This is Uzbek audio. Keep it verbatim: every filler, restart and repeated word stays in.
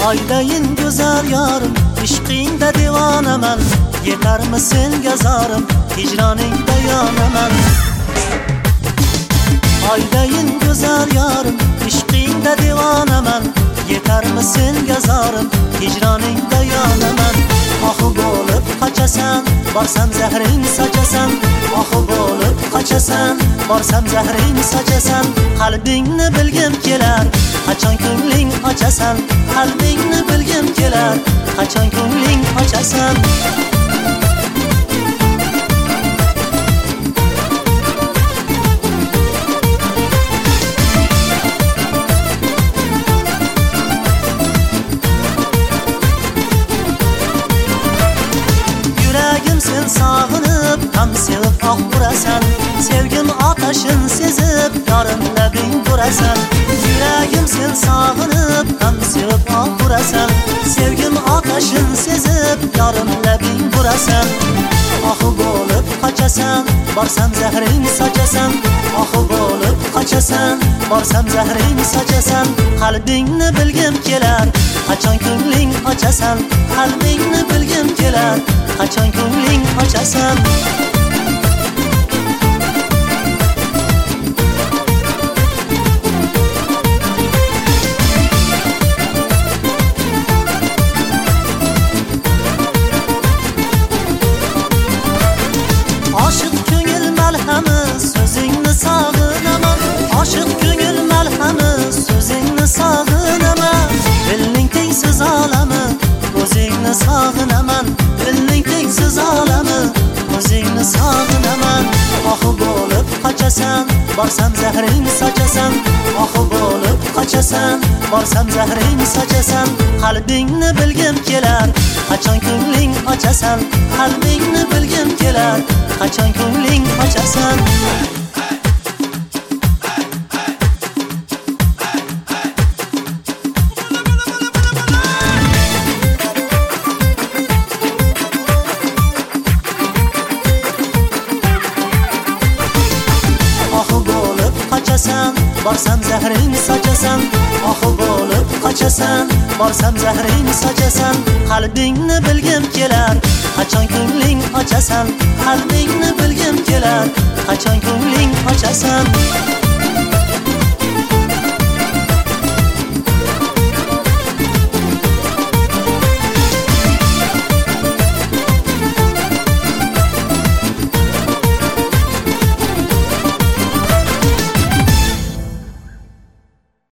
Aydayin go'zal yorim, ishqingda devonaman. Yetarmi senga zorim, hijroningda yonaman. Aydayin go'zal yorim, ishqingda devonaman. Yetarmi senga zorim, hijroningda yonaman. Oxu bo'lib qochasan, borsam zahring sochasan. Oxu bo'lib qochasan, borsam zahring sochasan. Qalbingni bilgim kelar, qachon ko'ngling ochasan. Qalbingni bilgim kelar, qachon ko'ngling ochasan. Sen sog'inib, ham sevib oq urasan. Sevgim otashin sezib, yorim labing burasan. Yuragim sen sog'inib, ham sevib oq urasan. Sevgim otashin sezib, yorim labing burasan. Oxu bo'lib qochasan, borsam zahring sochasan. Oxu bo'lib qochasan, borsam zahring sochasan. Qalbingni bilgim kelar, qachon ko'ngling ochasan. Qalbingni bilgim kelar, qachon ko'ngling ochasan. Oshiq ko'ngil malhami, so'zingni sog'inaman. Oshiq ko'ngil malhami, so'zingni sog'inaman. Dilning tengsiz olami, o'zingni sog'inaman. Dilning tengsiz olami, o'zingni sog'inaman. Oxu bo'lib qochasan, borsam zahring sochasan. Oxu bo'lib qochasan, borsam zahring sochasan. Qalbingni bilgim kelar, qachon ko'ngling ochasan. Qalbingni bilgim kelar, qachon ko'ngling ochasan. Borsam zahring sochasan. Oxu bo'lib qochasan, borsam zahring sochasan. Qalbingni bilgim kelar, qachon ko'ngling ochasan. Qalbingni bilgim kelar, qachon ko'ngling ochasan.